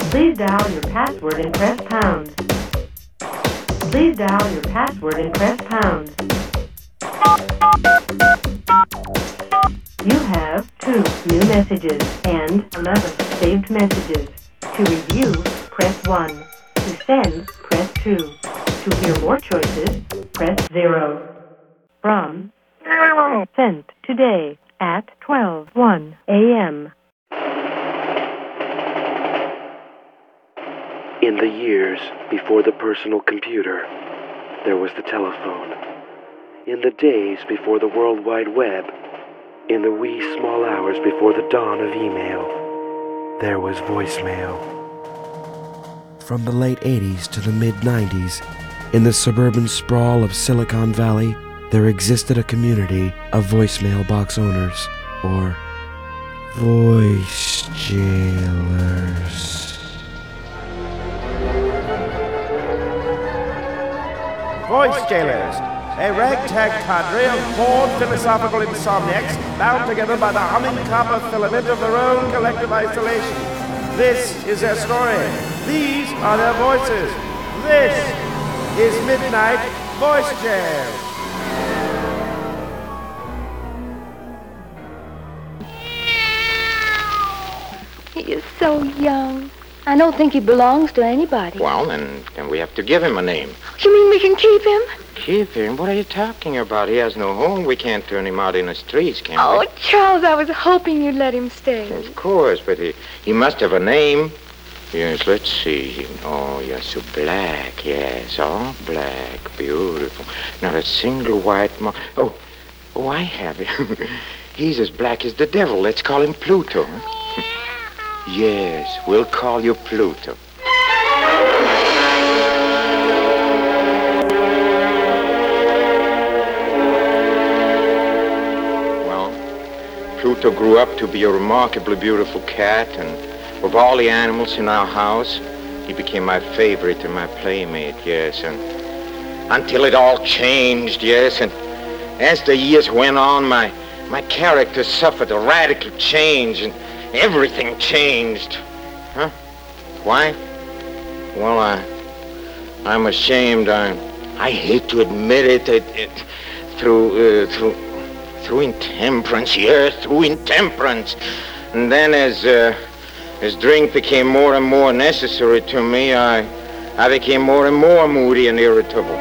Please dial your password and press pound. Please dial your password and press pound. You have 2 new messages and 11 saved messages. To review, press 1. To send, press 2. To hear more choices, press 0. From sent today at 12:01 a.m. In the years before the personal computer, there was the telephone. In the days before the World Wide Web, in the wee small hours before the dawn of email, there was voicemail. From the late 80s to the mid-90s, in the suburban sprawl of Silicon Valley, there existed a community of voicemail box owners, or voice jailers. Voice Jailers, a ragtag cadre of bored philosophical insomniacs bound together by the humming copper filament of their own collective isolation. This is their story. These are their voices. This is Midnight Voice Jail. He is so young. I don't think he belongs to anybody. Well, then we have to give him a name. You mean we can keep him? Keep him? What are you talking about? He has no home. We can't turn him out in the streets, can Oh, we? Charles, I was hoping you'd let him stay. Of course, but he must have a name. Yes, let's see. Oh, yes, so black, yes, all black, beautiful. Not a single white mark. Oh, I have him. He's as black as the devil. Let's call him Pluto. Yes, we'll call you Pluto. Well, Pluto grew up to be a remarkably beautiful cat, and of all the animals in our house, he became my favorite and my playmate, yes, and until it all changed, yes, and as the years went on, my character suffered a radical change, and everything changed. Huh? Why? Well, I'm ashamed. I hate to admit it. Through intemperance, yes, through intemperance. And then as drink became more and more necessary to me, I became more and more moody and irritable.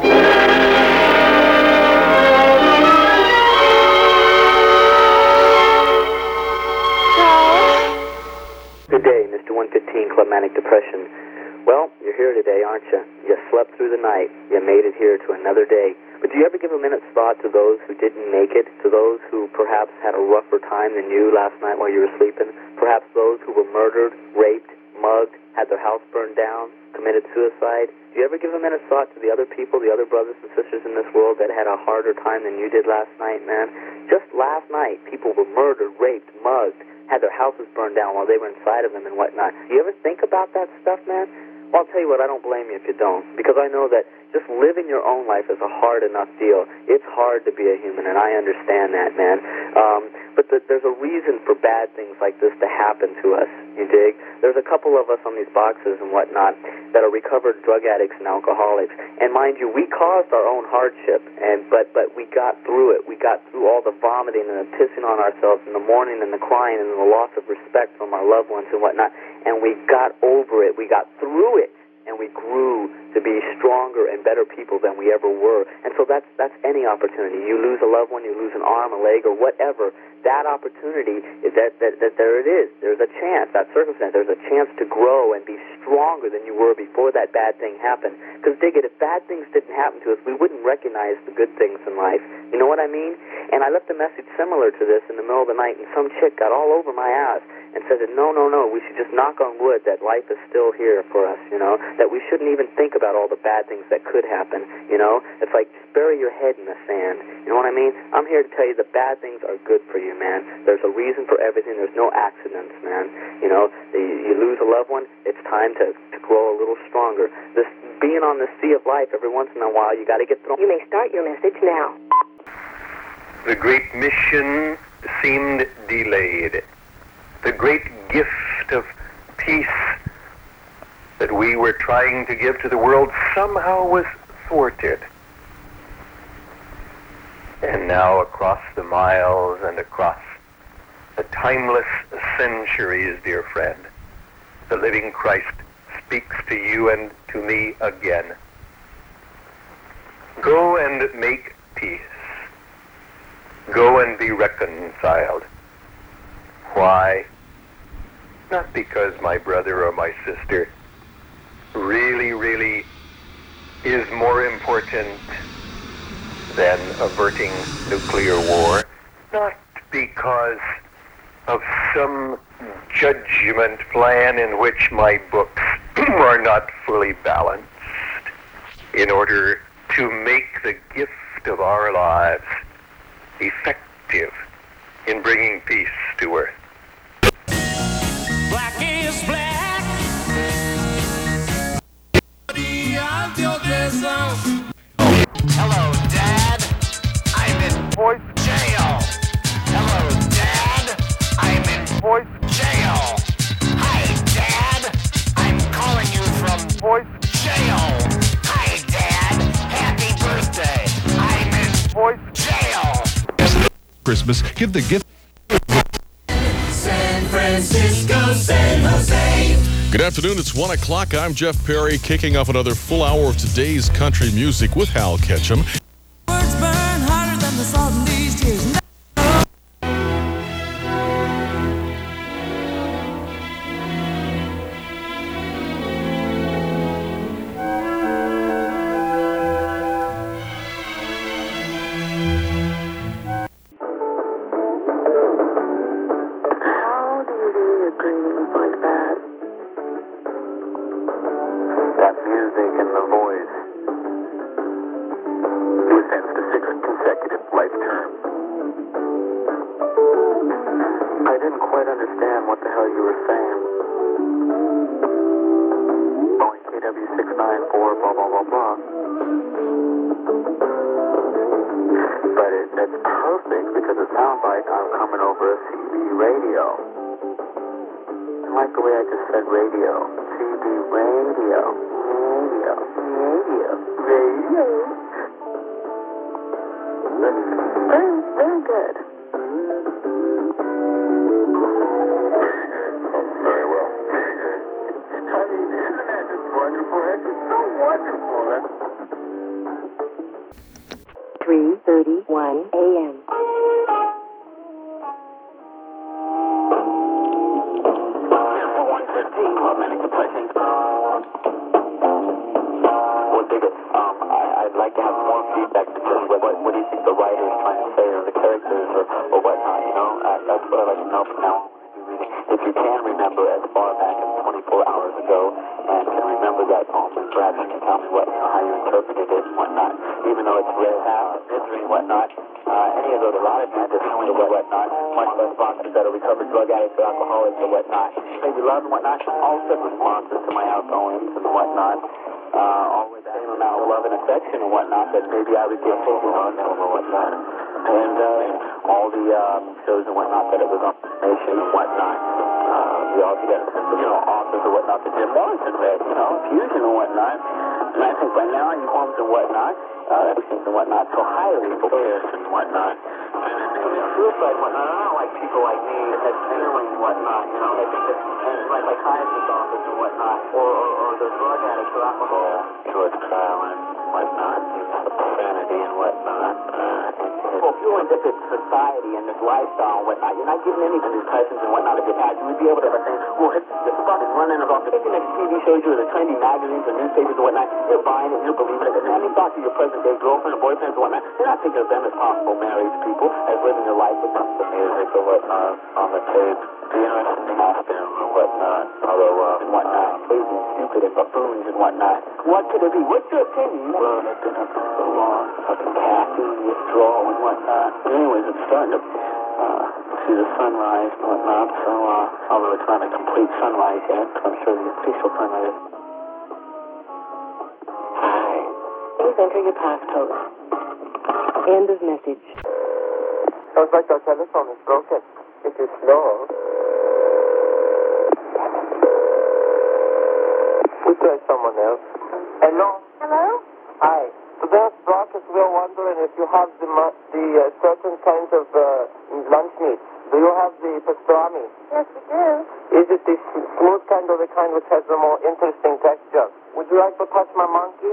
Good day, Mr. 115 Club Manic Depression. Well, you're here today, aren't you? You slept through the night. You made it here to another day. But do you ever give a minute's thought to those who didn't make it? To those who perhaps had a rougher time than you last night while you were sleeping? Perhaps those who were murdered, raped, mugged, had their house burned down, committed suicide? Do you ever give a minute's thought to the other people, the other brothers and sisters in this world that had a harder time than you did last night, man? Just last night, people were murdered, raped, mugged, had their houses burned down while they were inside of them and whatnot. Do you ever think about that stuff, man? Well, I'll tell you what, I don't blame you if you don't, because I know that just living your own life is a hard enough deal. It's hard to be a human, and I understand that, man. But there's a reason for bad things like this to happen to us, you dig? There's a couple of us on these boxes and whatnot that are recovered drug addicts and alcoholics. And mind you, we caused our own hardship, but we got through it. We got through all the vomiting and the pissing on ourselves in the morning and the crying and the loss of respect from our loved ones and whatnot. And we got over it. We got through it. And we grew to be stronger and better people than we ever were. And so that's any opportunity. You lose a loved one, you lose an arm, a leg, or whatever. That opportunity is that there it is. There's a chance, that circumstance. There's a chance to grow and be stronger than you were before that bad thing happened. Because dig it, if bad things didn't happen to us, we wouldn't recognize the good things in life. You know what I mean? And I left a message similar to this in the middle of the night, and some chick got all over my ass and said that no, we should just knock on wood that life is still here for us, you know, that we shouldn't even think about all the bad things that could happen, you know. It's like just bury your head in the sand, you know what I mean? I'm here to tell you the bad things are good for you, man. There's a reason for everything. There's no accidents, man. You know, you lose a loved one, it's time to grow a little stronger. This being on the sea of life every once in a while, you got to get thrown. You may start your message now. The great mission seemed delayed. The great gift of peace that we were trying to give to the world somehow was thwarted. And now across the miles and across the timeless centuries, dear friend, the living Christ speaks to you and to me again. Go and make peace. Go and be reconciled. Why? Not because my brother or my sister really is more important than averting nuclear war. Not because of some judgment plan in which my books are not fully balanced, in order to make the gift of our lives effective in bringing peace to earth. Black is black. Hello, Dad. I'm in voice jail. Hello, Dad. I'm in voice jail. Hi, Dad. I'm calling you from voice jail. Hi, Dad. Happy birthday. I'm in voice jail. Christmas, give the gift. San Francisco, San Jose. Good afternoon, it's 1 o'clock. I'm Jeff Perry, kicking off another full hour of today's country music with Hal Ketchum. Words burn hotter than the salt in these tears. Enter your passcode. End of message. Sounds like our telephone is broken. It is slow. We try someone else. Hello? Hello? Hi. Today's broadcast, we're wondering if you have the certain kinds of lunch meats. Do you have the pastrami? Yes, we do. Is it the smooth kind or the kind which has the more interesting texture? Would you like to touch my monkey?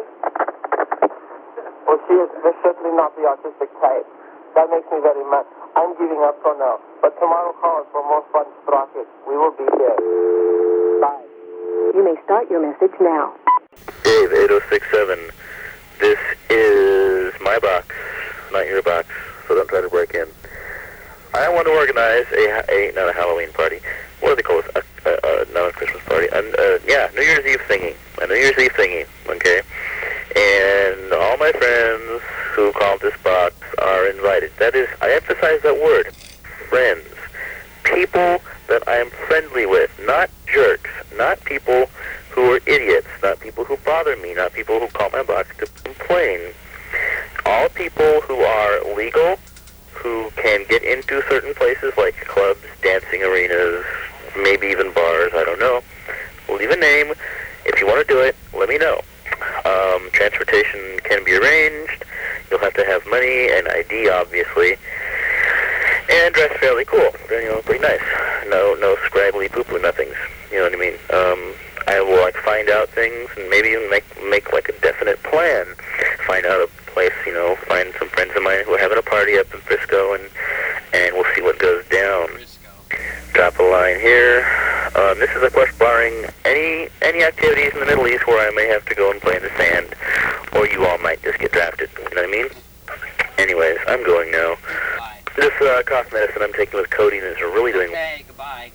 Well, she is certainly not the artistic type. That makes me very mad. I'm giving up for now. But tomorrow call us for more fun sprockets. We will be there. Bye. You may start your message now. Dave, 8067. This is my box, not your box, so don't try to break in. I want to organize not a Halloween party. What do they call it? Not a Christmas party. New Year's Eve thingy. A New Year's Eve thingy, okay? And all my friends who call this box are invited. That is, I emphasize that word, friends. People that I am friendly with, not jerks, not people who are idiots, not people who bother me, not people who call my box to complain. All people who are legal, who can get into certain places like clubs, dancing arenas, maybe even bars, I don't know. Leave a name. If you want to do it, let me know. Transportation can be arranged. You'll have to have money and ID, obviously. And dress fairly cool. Pretty nice. No scraggly poo-poo nothings. You know what I mean? I will find out things and maybe even make a definite plan. Find out a place, find some friends of mine who are having a party up in Frisco, and we'll see what goes down. Drop a line here. This is, of course, barring any activities in the Middle East where I may have to go and play in the sand, or you all might just get drafted. You know what I mean? Anyways, I'm going now. This cough medicine I'm taking with codeine is really doing... Okay, goodbye.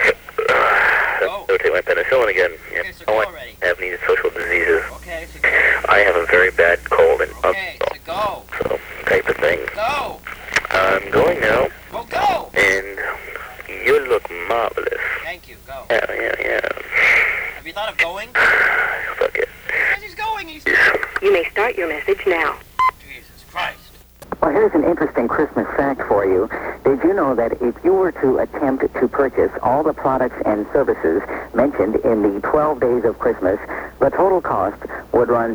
I'll take my penicillin again. Okay, so go already. I have needed social diseases. Okay, so go. I have a very bad cold and Okay, so go. So, type of thing. Go. I'm going now. Well, go. And you look marvelous. Thank you, go. Yeah. Have you thought of going? Fuck it. Because he's going, You may start your message now. Jesus Christ. Well, here's an interesting Christmas fact for you. Did you know that if you were to attempt to purchase all the products and services mentioned in the 12 Days of Christmas, the total cost would run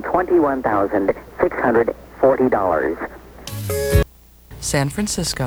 $21,640. San Francisco.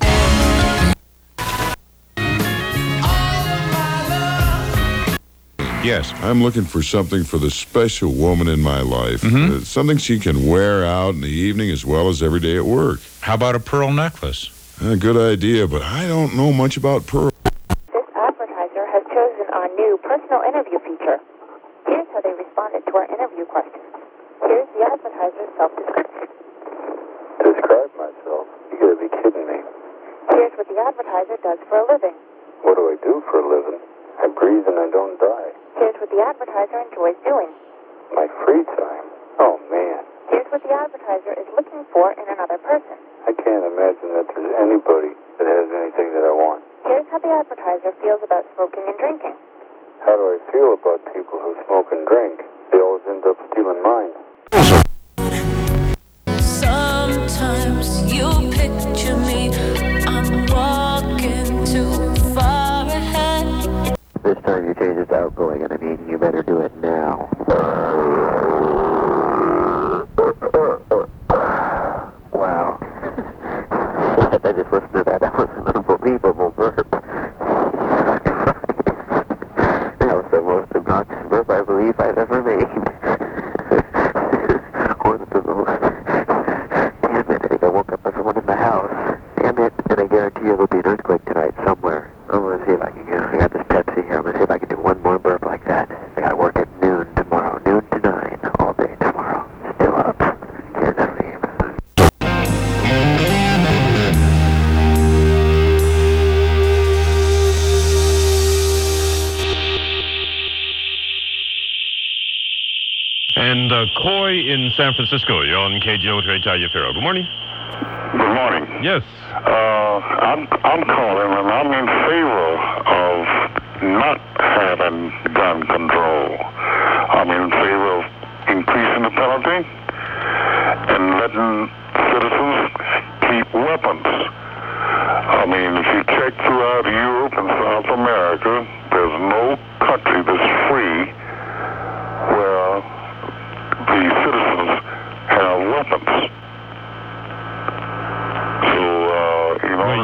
Yes, I'm looking for something for the special woman in my life. Something she can wear out in the evening as well as every day at work. How about a pearl necklace? Good idea, but I don't know much about pearl. This advertiser has chosen our new personal interview feature. Here's how they responded to our interview questions. Here's the advertiser's self-description. Describe myself? You gotta be kidding me. Here's what the advertiser does for a living. What do I do for a living? I breathe and I don't die. Here's what the advertiser enjoys doing. My free time? Oh, man. Here's what the advertiser is looking for in another person. I can't imagine that there's anybody that has anything that I want. Here's how the advertiser feels about smoking and drinking. How do I feel about people who smoke and drink? They always end up stealing mine. Sometimes you picture me, I'm walking too far ahead. This time you change it to outgoing, and I mean, you better do it now. Wow. I just listened to that. That was an unbelievable burp. That was the most obnoxious burp I believe I've ever made. One of the most... Damn it, I think I woke up everyone in the house. Damn it, and I guarantee you there'll be an earthquake tonight somewhere. I'm going to see if I can get... I got this Pepsi here. I'm going to see if I can do one more burp like that. I got to work at noon tomorrow. Noon to 9. All day tomorrow. Still up. Can't sleep. And Coy in San Francisco. You're on KGO Tayafero. Good morning. Good morning. Yes. I'm calling and I'm in favor of not having gun control. I'm in favor of increasing the penalty and letting citizens keep weapons. I mean, if you check throughout Europe and South America, there's no country that's free where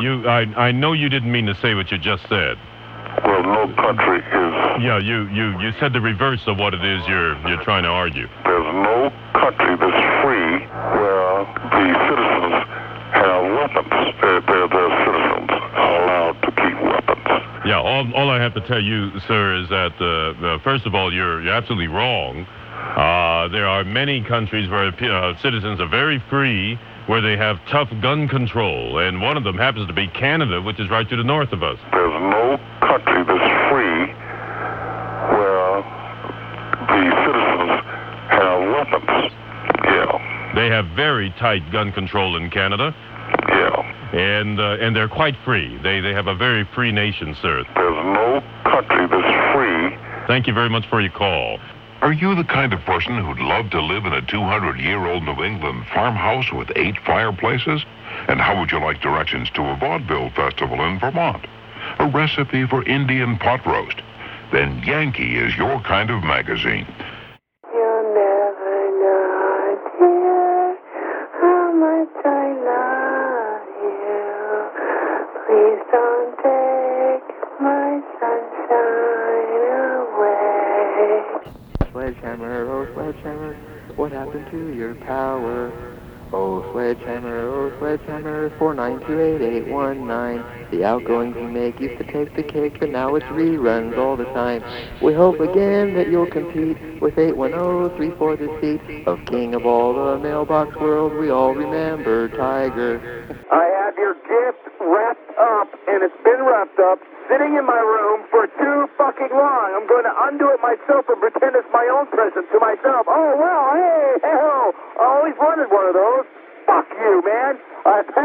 I know you didn't mean to say what you just said. Well, no country is... Yeah, you said the reverse of what it is you're trying to argue. There's no country that's free where the citizens have weapons. Their citizens are allowed to keep weapons. Yeah, all I have to tell you, sir, is that, first of all, you're absolutely wrong. There are many countries where citizens are very free, where they have tough gun control, and one of them happens to be Canada, which is right to the north of us. There's no country that's free where the citizens have weapons. Yeah. They have very tight gun control in Canada. Yeah. And they're quite free. They have a very free nation, sir. There's no country that's free. Thank you very much for your call. Are you the kind of person who'd love to live in a 200-year-old New England farmhouse with 8 fireplaces? And how would you like directions to a vaudeville festival in Vermont? A recipe for Indian pot roast? Then Yankee is your kind of magazine. You'll never know, dear, how much I love you. Please don't take my sunshine away. Sledgehammer, oh sledgehammer, what happened to your power? Oh sledgehammer, 4928819. The outgoings you make used to take the cake, but now it's reruns all the time. We hope again that you'll compete with 81034 defeat of king of all the mailbox world. We all remember Tiger. I have your gift wrapped up, and it's been wrapped up, sitting in my room for too fucking long. I'm going to undo it myself and pretend it's my own present to myself. Oh, well, hey, hell, I always wanted one of those. Fuck you, man. I have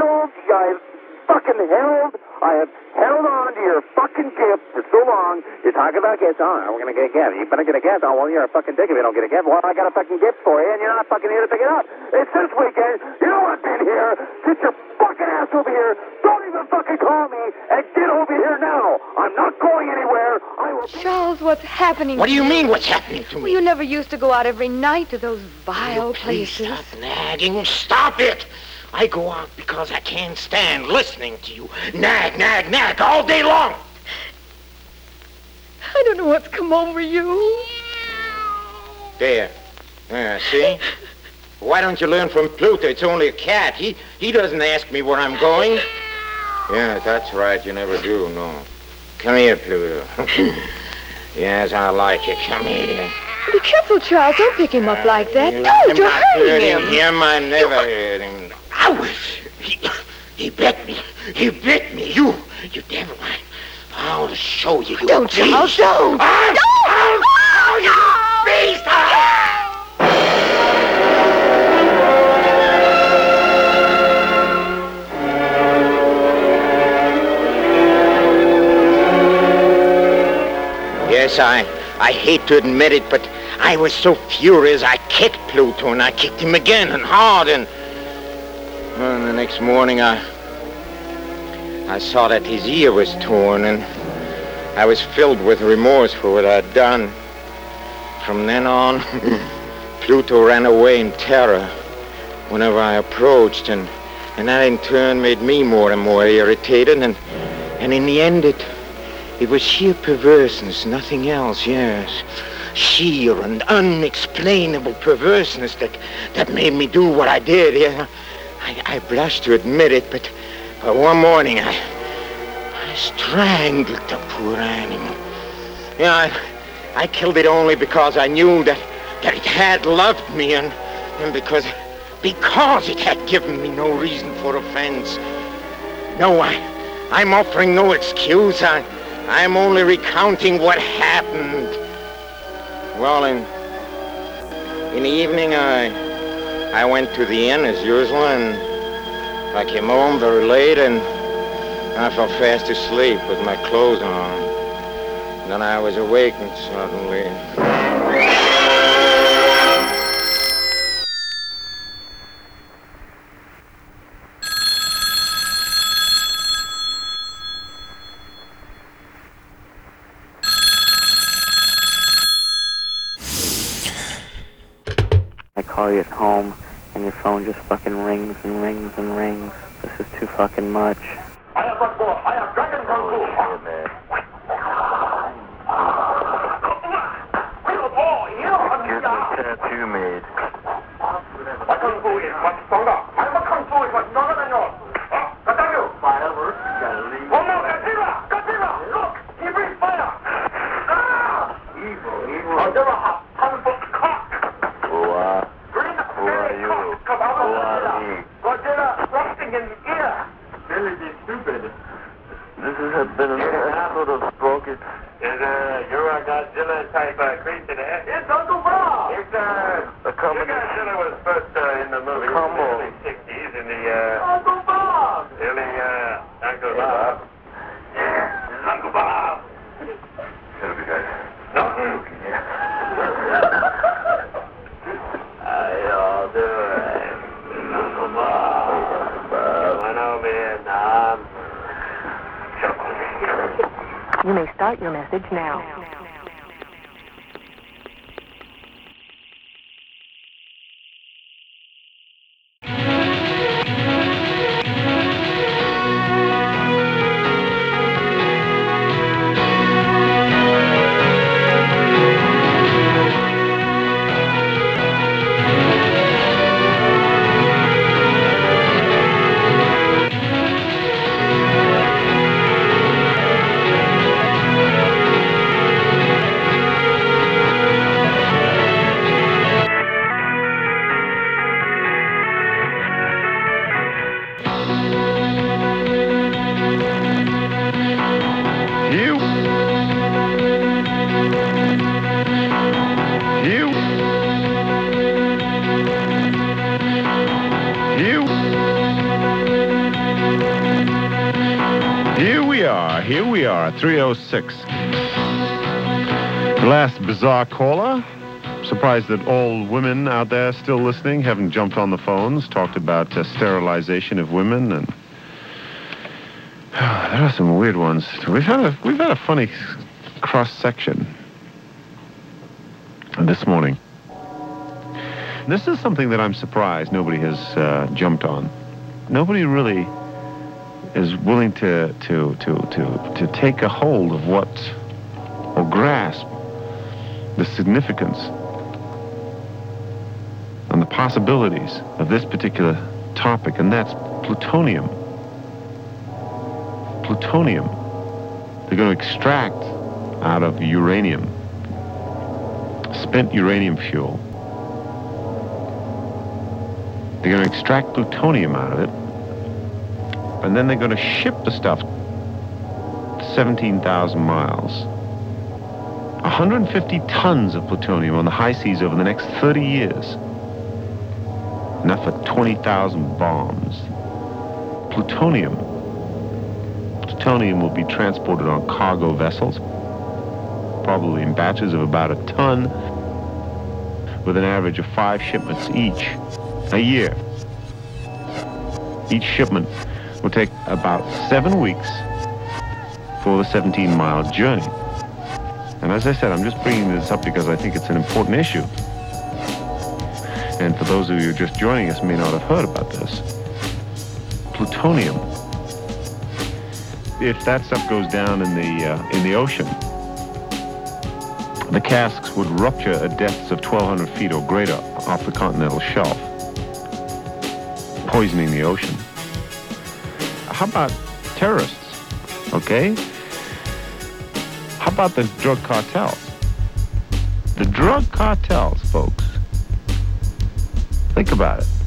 held on to your fucking gift for so long. You're talking about gifts. Oh, we're going to get a gift. You better get a gift. Oh, well, you're a fucking dick if you don't get a gift. Well, I got a fucking gift for you, and you're not fucking here to pick it up. It's this weekend. You know I've been here. Sit your fucking ass over here. Don't even fucking call me, and get over here now. I'm not going anywhere. Charles, what's happening What do you to mean, what's happening to me? You never used to go out every night to those vile Please places. stop nagging. Stop it. I go out because I can't stand listening to you. Nag all day long. I don't know what's come over you. There. See? Why don't you learn from Pluto? It's only a cat. He doesn't ask me where I'm going. Yeah, that's right. You never do, no. Come here, Pluto. Yes, I like it. Come here. Be careful, Charles. Don't pick him up like that. Don't. You're hurting him. I never hurt him. Ouch! He bit me. He bit me. You devil. I'll show you. Don't, Charles. Don't. Oh, you beast! Yes, I hate to admit it, but I was so furious I kicked Pluto, and I kicked him again and hard, and the next morning I saw that his ear was torn, and I was filled with remorse for what I'd done. From then on, Pluto ran away in terror whenever I approached, and that in turn made me more and more irritated, and in the end it was sheer perverseness, nothing else, yes. Sheer and unexplainable perverseness that made me do what I did. Yeah. I blush to admit it, but one morning I strangled the poor animal. Yeah, I killed it only because I knew that it had loved me, and because it had given me no reason for offense. No, I'm offering no excuse. I'm only recounting what happened. Well, in the evening, I went to the inn as usual, and I came home very late, and I fell fast asleep with my clothes on. And then I was awakened suddenly. I call you at home, and your phone just fucking rings and rings and rings. This is too fucking much. Tattoo made. This has been an episode of Sprocket. You're a Godzilla type creature there. It's Uncle Bob! It's the Godzilla was first in the movie in the early 60s in the Uncle Bob! early Uncle Bob. Yeah, it's Uncle Bob. Shut up, you guys. Nothing. How y'all doing? Uncle Bob. Went over here, Nom. You may start your message now. Here we are, 306. The last bizarre caller. Surprised that all women out there still listening haven't jumped on the phones, talked about sterilization of women, and there are some weird ones. We've had a funny cross section this morning. This is something that I'm surprised nobody has jumped on. Nobody really is willing to take a hold of what, or grasp the significance and the possibilities of this particular topic, and that's plutonium. Plutonium. They're going to extract out of uranium, spent uranium fuel. They're going to extract plutonium out of it, and then they're going to ship the stuff 17,000 miles. 150 tons of plutonium on the high seas over the next 30 years. Enough for 20,000 bombs. Plutonium. Plutonium will be transported on cargo vessels, probably in batches of about a ton, with an average of 5 shipments each a year. Each shipment will take about 7 weeks for the 17-mile journey. And as I said, I'm just bringing this up because I think it's an important issue. And for those of you just joining us may not have heard about this. Plutonium. If that stuff goes down in the ocean, the casks would rupture at depths of 1,200 feet or greater off the continental shelf, poisoning the ocean. How about terrorists, okay? How about the drug cartels? The drug cartels, folks. Think about it.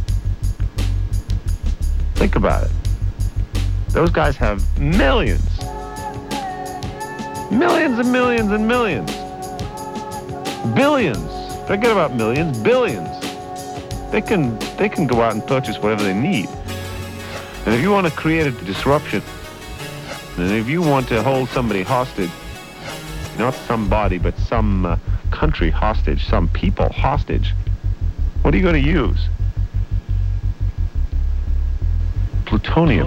Think about it. Those guys have millions. Millions and millions and millions. Billions. Forget about millions, billions. They can go out and purchase whatever they need. And if you want to create a disruption, and if you want to hold somebody hostage, not somebody, but some country hostage, some people hostage, what are you going to use? plutonium.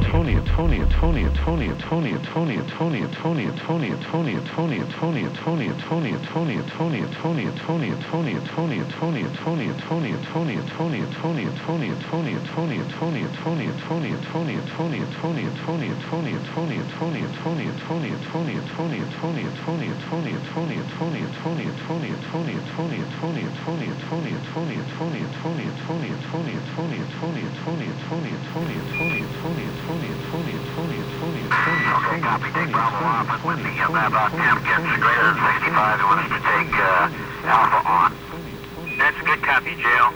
Alpha on. That's a good copy, Jail.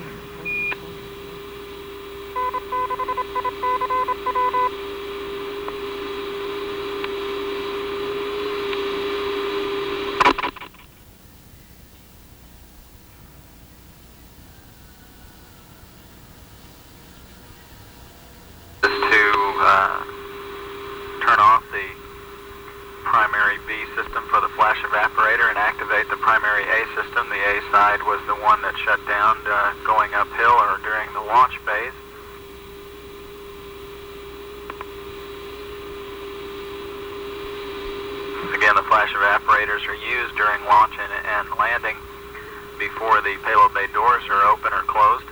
Turn off the primary B system for the flash evaporator and activate the primary A system. The A side was the one that shut down going uphill or during the launch phase. Again, the flash evaporators are used during launch and landing before the payload bay doors are open or closed.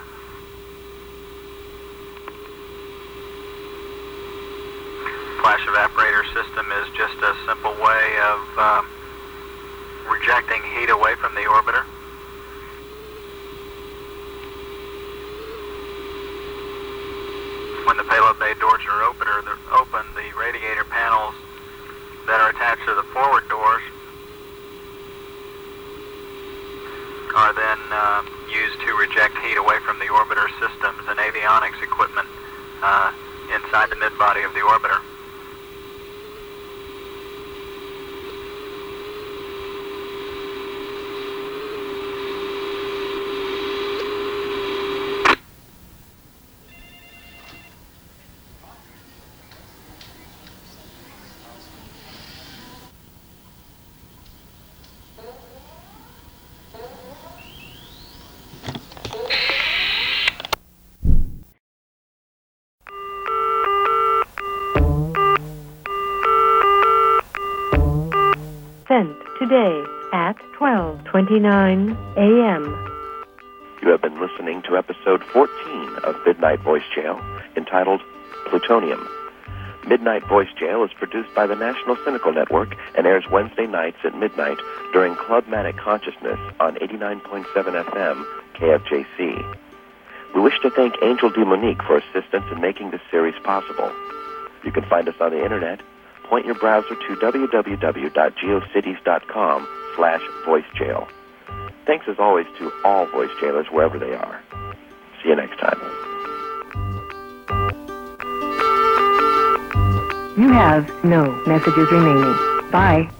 Flash evaporator system is just a simple way of rejecting heat away from the orbiter. When the payload bay doors are open, the radiator panels that are attached to the forward doors are then used to reject heat away from the orbiter systems and avionics equipment inside the mid-body of the orbiter. Sent today at 12:29 a.m. You have been listening to episode 14 of Midnight Voice Jail, entitled Plutonium. Midnight Voice Jail is produced by the National Cynical Network and airs Wednesday nights at midnight during Clubmatic Consciousness on 89.7 FM KFJC. We wish to thank Angel DeMonique for assistance in making this series possible. You can find us on the internet. Point your browser to www.geocities.com/voicejail. Thanks as always to all voice jailers wherever they are. See you next time. You have no messages remaining. Bye.